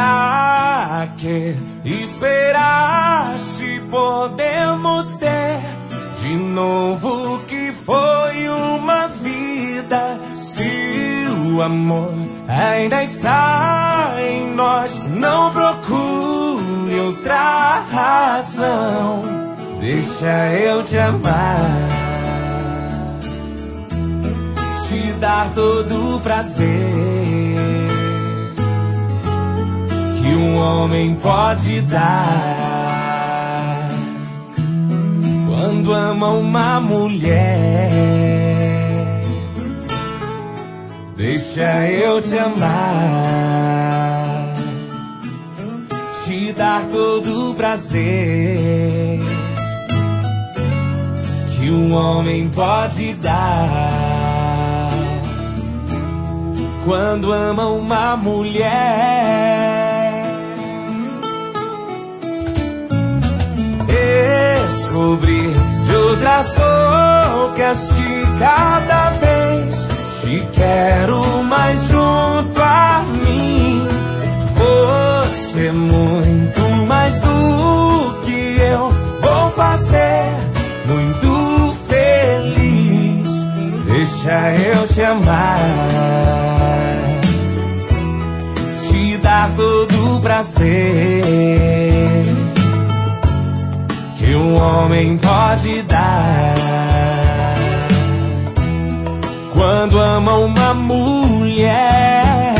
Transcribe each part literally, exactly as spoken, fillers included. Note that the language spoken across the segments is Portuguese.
Pra que esperar se podemos ter de novo o que foi uma vida? Se o amor ainda está em nós, não procure outra razão. Deixa eu te amar, te dar todo o prazer que um homem pode dar quando ama uma mulher. Deixa eu te amar, te dar todo o prazer que um homem pode dar quando ama uma mulher. Descobrir de outras bocas que cada vez te quero mais junto a mim. Você muito mais do que eu vou fazer, muito feliz. Deixa eu te amar, te dar todo o prazer que um homem pode dar quando ama uma mulher.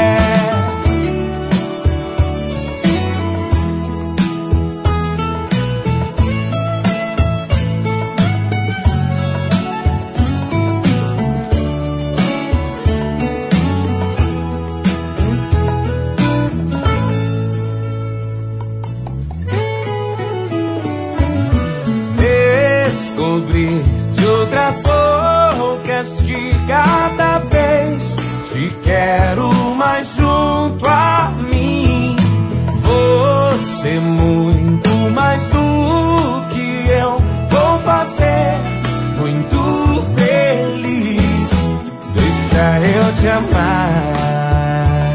Descobrir de outras bocas que cada vez te quero mais junto a mim. Você muito mais do que eu vou fazer, muito feliz. Deixa eu te amar,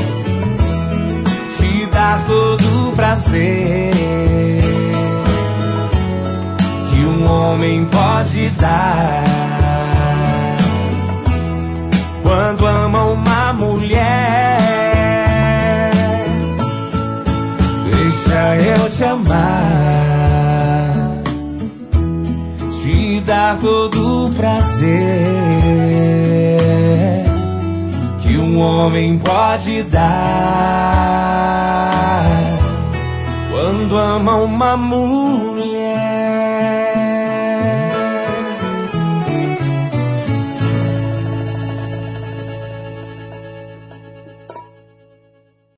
te dar todo o prazer que um homem pode dar quando ama uma mulher. Deixa eu te amar, te dar todo o prazer que um homem pode dar quando ama uma mulher.